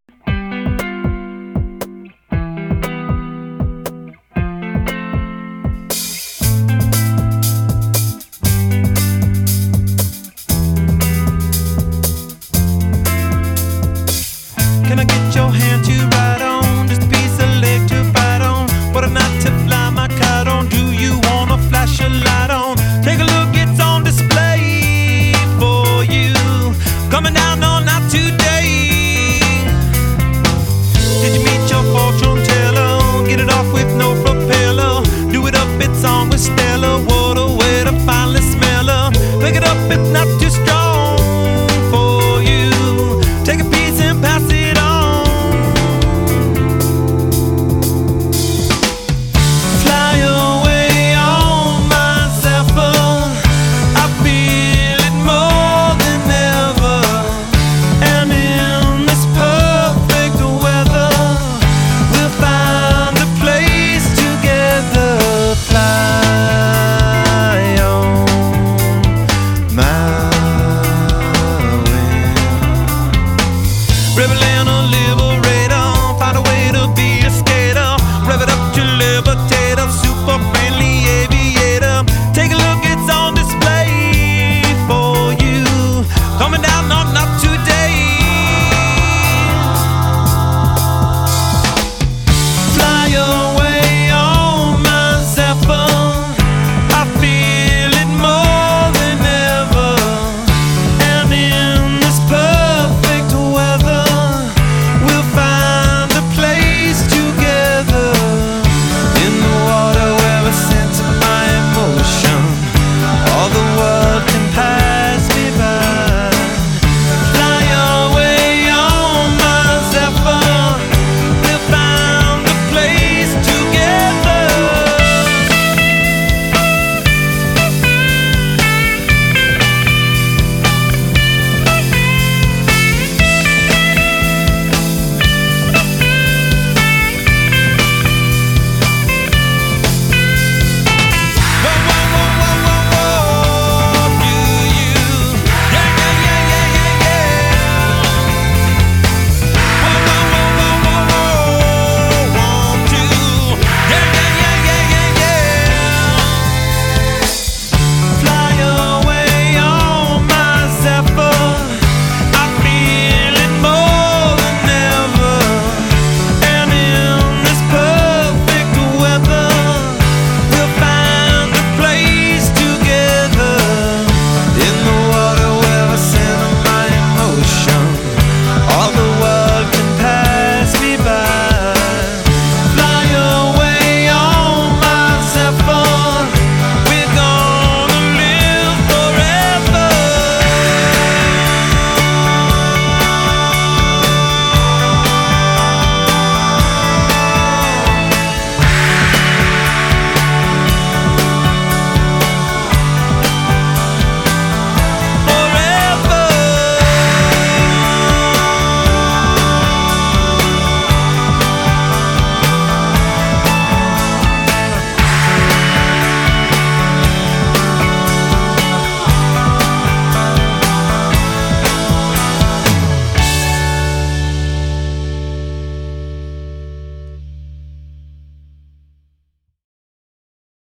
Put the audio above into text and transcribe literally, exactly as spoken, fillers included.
Can I get your hand to ride on? Just a piece of leg to bite on. What a night to fly my kite on. Do you wanna flash a light on? Take a look, it's on display for you. Coming down all night today. Did you meet your fortune teller? Get it off with no propeller. Do it up, it's on with Stella. What a way to finally smell her. Pick it up, it's not too strong for you. Take a piece and pass it on. Fly away on my Zephyr. I feel it more than ever. And in this perfect weather, we'll find a place together. Fly on my way. Rebelling